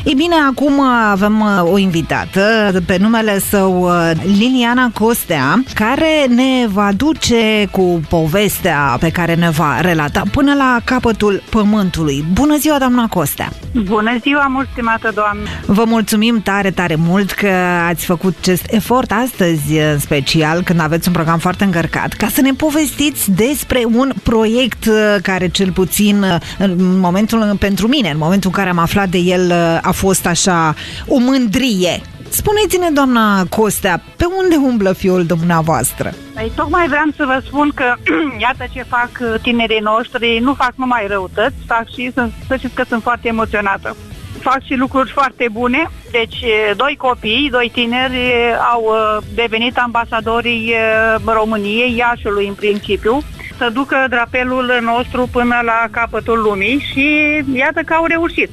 Ei bine, acum avem o invitată pe numele său Liliana Costea, care ne va duce cu povestea pe care ne va relata până la capătul pământului. Bună ziua, doamna Costea! Bună ziua, mult stimată doamnă! Vă mulțumim tare, tare mult că ați făcut acest efort astăzi, în special când aveți un program foarte încărcat, ca să ne povestiți despre un proiect care, cel puțin în momentul, pentru mine, în momentul în care am aflat de el, a fost așa o mândrie. Spuneți-ne, doamna Costea, pe unde umblă fiul dumneavoastră? Păi, tocmai vreau să vă spun că iată ce fac tinerii noștri, nu fac numai răutăți, fac și, să știți că sunt foarte emoționată. Fac și lucruri foarte bune. Deci, doi copii, doi tineri au devenit ambasadorii României, Iașului în principiu, să ducă drapelul nostru până la capătul lumii și iată că au reușit.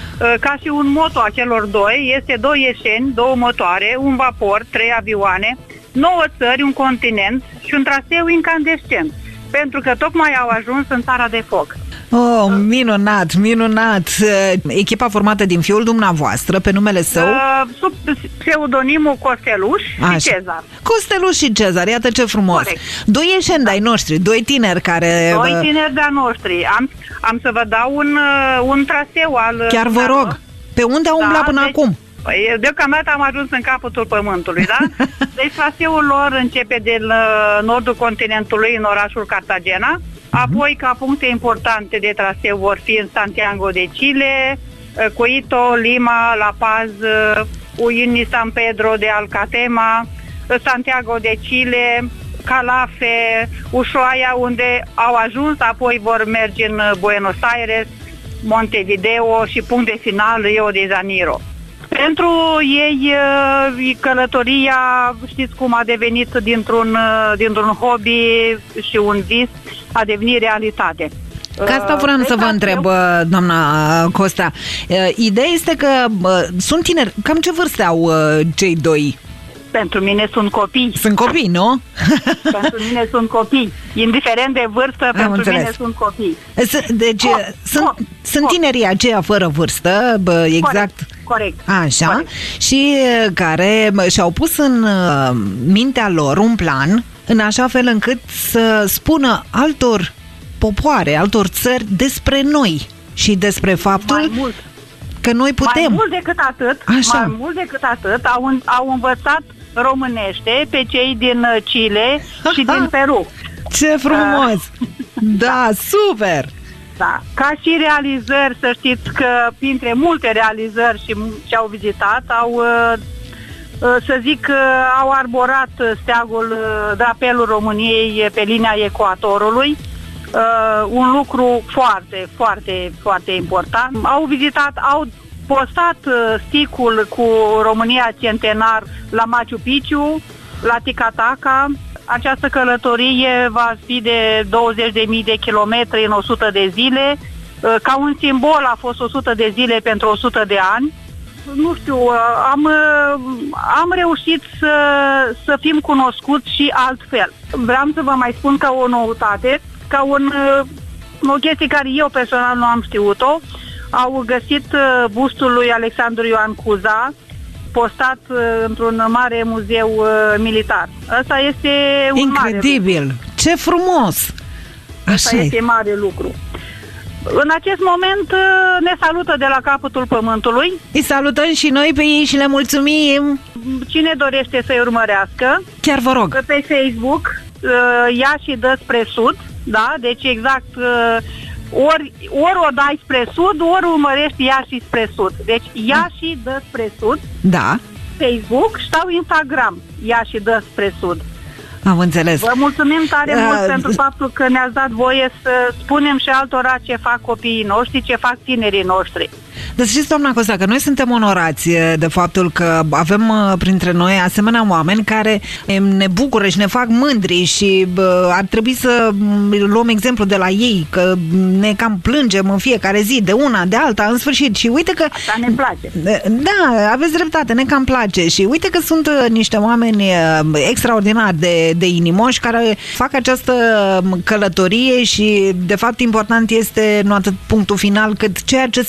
Ca și un moto a celor doi, este 2 ieșeni, 2 motoare, un vapor, 3 avioane, 9 țări, un continent și un traseu incandescent, pentru că tocmai au ajuns în Țara de Foc. Oh, minunat, minunat! Echipa formată din fiul dumneavoastră, pe numele său? Sub pseudonimul Costeluș și Cezar. Costeluș și Cezar, iată ce frumos! Corect. 2 ieșeni de-ai noștri, 2 tineri care... 2 tineri de-ai noștri. Am să vă dau un traseu al... Chiar vă rog, pe unde au umblat până acum? Păi, deocamdată am ajuns în capătul pământului, da? Deci traseul lor începe din nordul continentului, în orașul Cartagena. Apoi, ca puncte importante de traseu vor fi în Santiago de Chile, Quito, Lima, La Paz, Uyuni, San Pedro de Alcatema, Santiago de Chile, Calafe, Ushuaia, unde au ajuns, apoi vor merge în Buenos Aires, Montevideo și punct de final Rio de Janeiro. Pentru ei, călătoria, știți cum a devenit dintr-un hobby și un vis, a devenit realitate. Ca asta vreau să vă întreb, doamna Costea. Ideea este că sunt tineri. Cam ce vârstă au cei 2? Pentru mine sunt copii. Sunt copii, nu? Pentru mine sunt copii. Indiferent de vârstă, pentru mine sunt copii. Deci sunt tinerii aceia fără vârstă, exact. Corect. Așa. Corect. Și care și-au pus în mintea lor un plan în așa fel încât să spună altor popoare, altor țări despre noi și despre faptul că noi putem. Mai mult decât atât, Așa. Au învățat românește pe cei din Chile și din Peru. Ce frumos! Da, super! Da. Ca și realizări, să știți că printre multe realizări și au vizitat, au arborat steagul, drapelul României pe linia ecuatorului. Un lucru foarte, foarte, foarte important. Au vizitat, au postat sticul cu România centenar la Machu Picchu, la Ticataca. Această călătorie va fi de 20.000 de kilometri în 100 de zile. Ca un simbol a fost 100 de zile pentru 100 de ani. Nu știu, am reușit să fim cunoscuți și altfel. Vreau să vă mai spun ca o noutate, ca o chestie care eu personal nu am știut-o. Au găsit bustul lui Alexandru Ioan Cuza, postat într-un mare muzeu militar. Asta este un incredibil! Mare ce frumos! Asta este mare lucru. În acest moment ne salută de la capătul pământului. Îi salutăm și noi pe ei și le mulțumim! Cine dorește să-i urmărească, chiar vă rog, pe Facebook, Iași dă spre sud, da? Deci exact... Ori o dai spre sud, ori urmărești Iași spre sud. Deci Iași dă spre sud. Da. Facebook sau Instagram Iași dă spre sud. Am înțeles. Vă mulțumim tare mult pentru faptul că ne-ați dat voie să spunem și altora ce fac copiii noștri, ce fac tinerii noștri. Dar știți, doamna Costea, că noi suntem onorați de faptul că avem printre noi asemenea oameni care ne bucură și ne fac mândri și ar trebui să luăm exemplu de la ei, că ne cam plângem în fiecare zi, de una, de alta, în sfârșit. Și uite că... Asta ne place. Da, aveți dreptate, ne cam place. Și uite că sunt niște oameni extraordinari de inimoși care fac această călătorie și, de fapt, important este nu atât punctul final, cât ceea ce se întâmplă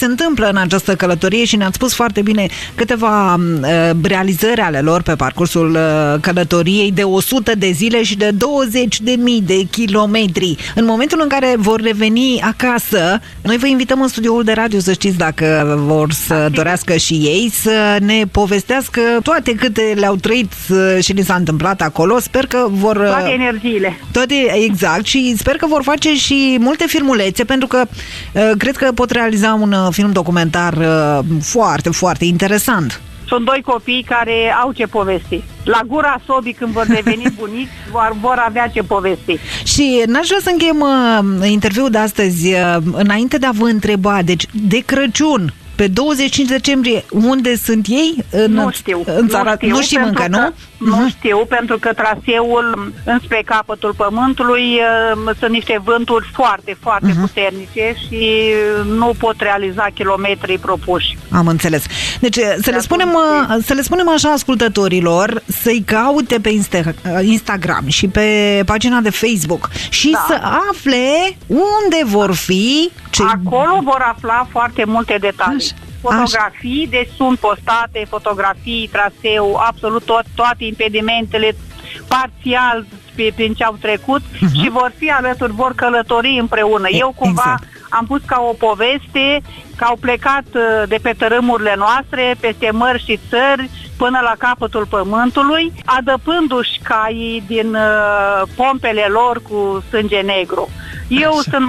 în această călătorie și ne-ați spus foarte bine câteva realizări ale lor pe parcursul călătoriei de 100 de zile și de 20.000 de kilometri. În momentul în care vor reveni acasă, noi vă invităm în studioul de radio, să știți, dacă vor să dorească și ei, să ne povestească toate câte le-au trăit și li s-a întâmplat acolo. Sper că vor... Toate energiile. Toate, exact, și sper că vor face și multe filmulețe, pentru că cred că pot realiza un film documentar foarte, foarte interesant. Sunt doi copii care au ce povesti. La gura sobii, când vor deveni bunici, vor avea ce povesti. Și n-aș vrea să încheiem interviul de astăzi înainte de a vă întreba, deci de Crăciun, pe 25 decembrie, unde sunt ei? Nu știu. Nu știm încă, nu? Nu știu, pentru că traseul înspre capătul pământului sunt niște vânturi foarte, foarte puternice și nu pot realiza kilometrii propuși. Am înțeles. Deci să le spunem așa ascultătorilor, să-i caute pe Instagram și pe pagina de Facebook și să afle unde vor fi. Acolo vor afla foarte multe detalii. Fotografii, deci sunt postate fotografii, traseu, absolut toate impedimentele, parțial prin ce au trecut și vor fi alături, vor călători împreună. Eu cumva am pus ca o poveste că au plecat de pe tărâmurile noastre, peste mări și țări, până la capătul pământului, adăpându-și caii din pompele lor cu sânge negru. Eu sunt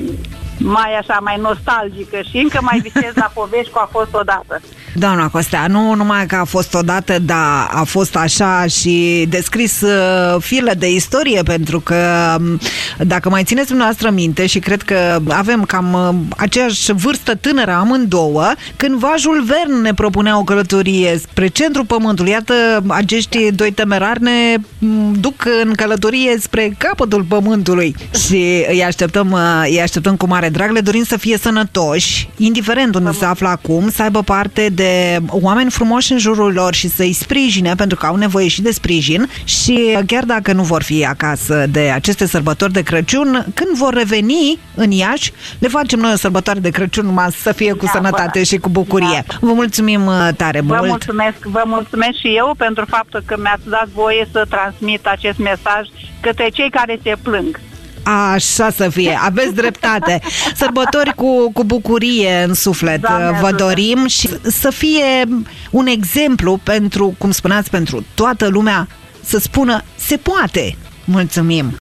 mai nostalgică și încă mai visez la povești cu A fost odată. Doamna Costea, nu numai că a fost odată, dar a fost așa și descris file de istorie, pentru că dacă mai țineți dumneavoastră minte, și cred că avem cam aceeași vârstă tânără amândouă, când Vajul Vern ne propunea o călătorie spre centrul pământului. Iată, acești doi temerari ne duc în călătorie spre capătul pământului și îi așteptăm cu mare drag, le dorim să fie sănătoși, indiferent unde se află acum, să aibă parte de oameni frumoși în jurul lor și să-i sprijine, pentru că au nevoie și de sprijin. Și chiar dacă nu vor fi acasă de aceste sărbători de Crăciun, când vor reveni în Iași, le facem noi o sărbătoare de Crăciun, numai să fie cu sănătate și cu bucurie. Vă mulțumim tare mult! Vă mulțumesc și eu pentru faptul că mi-ați dat voie să transmit acest mesaj către cei care se plâng. Așa să fie, aveți dreptate. Sărbători cu bucurie în suflet, vă dorim, și să fie un exemplu pentru, cum spuneați, pentru toată lumea, să spună se poate. Mulțumim!